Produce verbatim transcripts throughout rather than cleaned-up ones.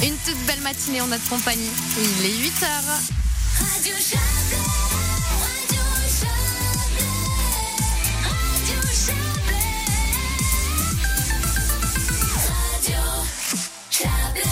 Une toute belle matinée en notre compagnie. Il est huit heures. Radio Chablais, Radio Chablais, Radio Chablais, Radio Chablais.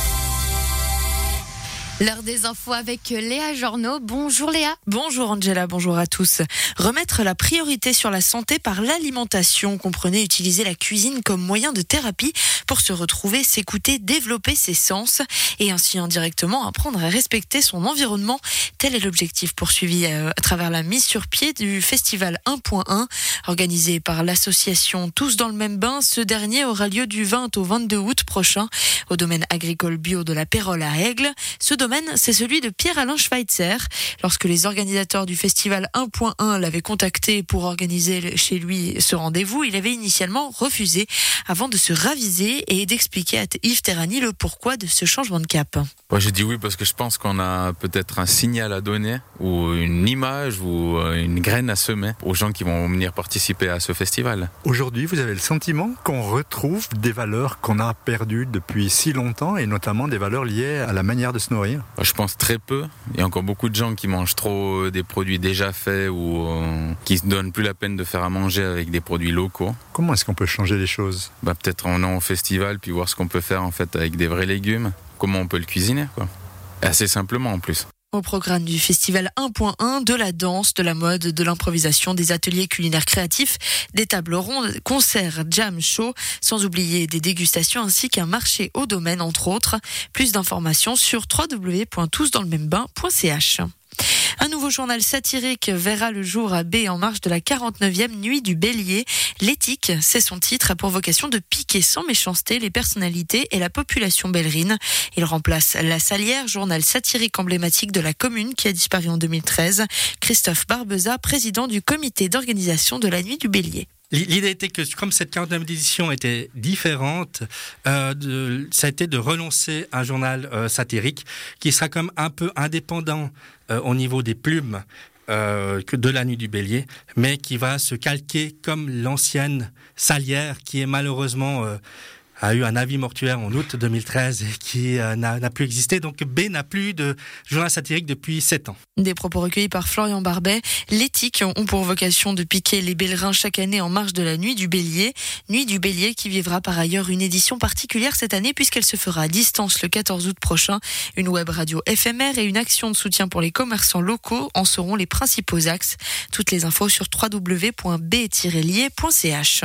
L'heure des infos avec Léa Journeau. Bonjour Léa. Bonjour Angela, bonjour à tous. Remettre la priorité sur la santé par l'alimentation, comprenez utiliser la cuisine comme moyen de thérapie pour se retrouver, s'écouter, développer ses sens et ainsi indirectement apprendre à respecter son environnement. Tel est l'objectif poursuivi à travers la mise sur pied du festival un point un organisé par l'association Tous dans le même bain. Ce dernier aura lieu du vingt au vingt-deux août prochain au domaine agricole bio de la Pérolle à Aigle. Ce domaine, c'est celui de Pierre-Alain Schweitzer. Lorsque les organisateurs du festival un point un l'avaient contacté pour organiser chez lui ce rendez-vous, il avait initialement refusé avant de se raviser et d'expliquer à Yves Terrani le pourquoi de ce changement de cap. Ouais, j'ai dit oui parce que je pense qu'on a peut-être un signal à donner ou une image ou une graine à semer aux gens qui vont venir participer à ce festival. Aujourd'hui, vous avez le sentiment qu'on retrouve des valeurs qu'on a perdues depuis si longtemps et notamment des valeurs liées à la manière de se nourrir? Je pense très peu. Il y a encore beaucoup de gens qui mangent trop des produits déjà faits ou euh, qui ne se donnent plus la peine de faire à manger avec des produits locaux. Comment est-ce qu'on peut changer les choses? Bah, peut-être en allant au festival puis voir ce qu'on peut faire en fait avec des vrais légumes. Comment on peut le cuisiner, quoi. Assez simplement en plus. Au programme du festival un point un, de la danse, de la mode, de l'improvisation, des ateliers culinaires créatifs, des tables rondes, concerts, jam, show, sans oublier des dégustations ainsi qu'un marché au domaine entre autres. Plus d'informations sur w w w point tous dans le même bain point c h. Un nouveau journal satirique verra le jour à B en marge de la quarante-neuvième nuit du Bélier. L'éthique, c'est son titre, a pour vocation de piquer sans méchanceté les personnalités et la population bellerine. Il remplace La Salière, journal satirique emblématique de la commune qui a disparu en deux mille treize. Christophe Barbeza, président du comité d'organisation de la nuit du Bélier. L'idée était que, comme cette quarante-neuvième édition était différente, euh, de, ça a été de relancer un journal euh, satirique qui sera comme un peu indépendant euh, au niveau des plumes euh, que de la nuit du Bélier, mais qui va se calquer comme l'ancienne Salière qui est malheureusement... Euh, a eu un avis mortuaire en août deux mille treize et qui euh, n'a, n'a plus existé. Donc B n'a plus de journal satirique depuis sept ans. Des propos recueillis par Florian Barbet. L'éthique ont pour vocation de piquer les Bellerins chaque année en marge de la nuit du Bélier. Nuit du Bélier qui vivra par ailleurs une édition particulière cette année puisqu'elle se fera à distance le quatorze août prochain. Une web radio éphémère et une action de soutien pour les commerçants locaux en seront les principaux axes. Toutes les infos sur w w w point b tiret lier point c h.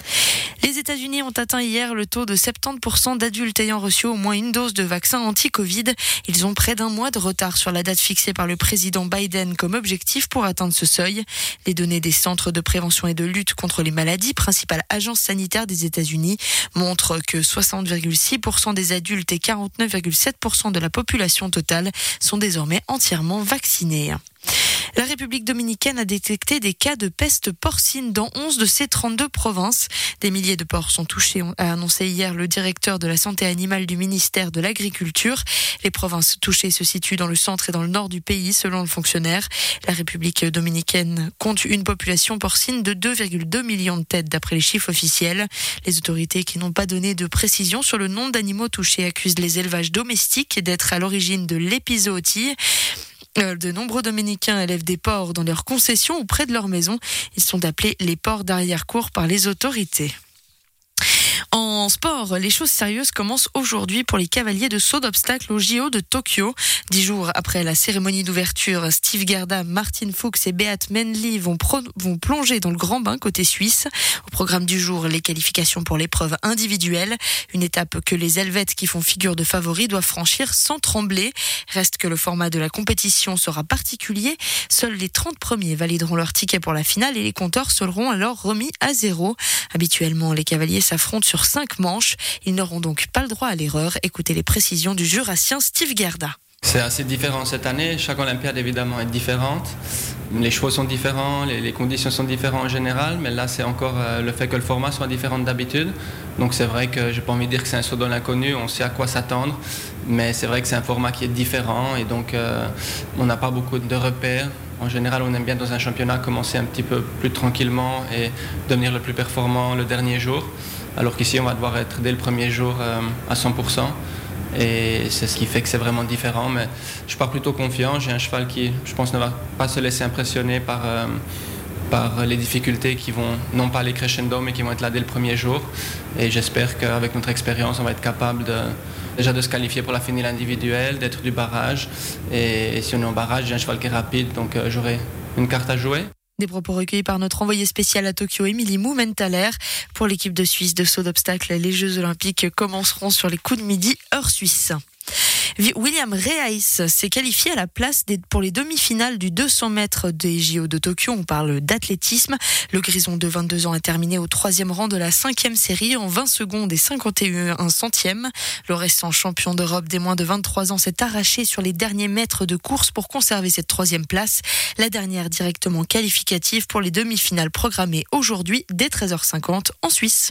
Les États-Unis ont atteint hier le taux de soixante-dix pour cent d'adultes ayant reçu au moins une dose de vaccin anti-Covid. Ils ont près d'un mois de retard sur la date fixée par le président Biden comme objectif pour atteindre ce seuil. Les données des centres de prévention et de lutte contre les maladies, principale agence sanitaire des États-Unis, montrent que soixante virgule six pour cent des adultes et quarante-neuf virgule sept pour cent de la population totale sont désormais entièrement vaccinés. La République dominicaine a détecté des cas de peste porcine dans onze de ses trente-deux provinces. Des milliers de porcs sont touchés, a annoncé hier le directeur de la santé animale du ministère de l'Agriculture. Les provinces touchées se situent dans le centre et dans le nord du pays, selon le fonctionnaire. La République dominicaine compte une population porcine de deux virgule deux millions de têtes, d'après les chiffres officiels. Les autorités qui n'ont pas donné de précision sur le nombre d'animaux touchés accusent les élevages domestiques d'être à l'origine de l'épizootie. De nombreux Dominicains élèvent des porcs dans leurs concessions ou près de leur maison. Ils sont appelés les porcs d'arrière-cour par les autorités. En sport, les choses sérieuses commencent aujourd'hui pour les cavaliers de saut d'obstacles au J O de Tokyo. Dix jours après la cérémonie d'ouverture, Steve Gerda, Martin Fuchs et Beat Menli vont, pro- vont plonger dans le grand bain côté suisse. Au programme du jour, les qualifications pour l'épreuve individuelle. Une étape que les Helvètes qui font figure de favoris doivent franchir sans trembler. Reste que le format de la compétition sera particulier. Seuls les trente premiers valideront leur ticket pour la finale et les compteurs seront alors remis à zéro. Habituellement, les cavaliers s'affrontent sur cinq manches. Ils n'auront donc pas le droit à l'erreur. Écoutez les précisions du jurassien Steve Gerda. C'est assez différent cette année. Chaque Olympiade évidemment est différente. Les chevaux sont différents, les, les conditions sont différentes en général, mais là c'est encore euh, le fait que le format soit différent d'habitude. Donc c'est vrai que j'ai pas envie de dire que c'est un saut dans l'inconnu, on sait à quoi s'attendre, mais c'est vrai que c'est un format qui est différent et donc euh, on n'a pas beaucoup de repères. En général, on aime bien dans un championnat commencer un petit peu plus tranquillement et devenir le plus performant le dernier jour. Alors qu'ici, on va devoir être dès le premier jour euh, à cent pour cent. Et c'est ce qui fait que c'est vraiment différent. Mais je pars plutôt confiant. J'ai un cheval qui, je pense, ne va pas se laisser impressionner par, euh, par les difficultés qui vont, non pas aller crescendo, mais qui vont être là dès le premier jour. Et j'espère qu'avec notre expérience, on va être capable de, déjà de se qualifier pour la finale individuelle, d'être du barrage. Et, et si on est en barrage, j'ai un cheval qui est rapide, donc euh, j'aurai une carte à jouer. Des propos recueillis par notre envoyée spéciale à Tokyo, Émilie Moumentaler. Pour l'équipe de Suisse de saut d'obstacles, les Jeux Olympiques commenceront sur les coups de midi, heure suisse. William Reis s'est qualifié à la place des, pour les demi-finales du deux cents mètres des J O de Tokyo. On parle d'athlétisme. Le Grison de vingt-deux ans a terminé au troisième rang de la cinquième série en vingt secondes et cinquante et un centièmes. Le récent champion d'Europe des moins de vingt-trois ans s'est arraché sur les derniers mètres de course pour conserver cette troisième place. La dernière directement qualificative pour les demi-finales programmées aujourd'hui dès treize heures cinquante en Suisse.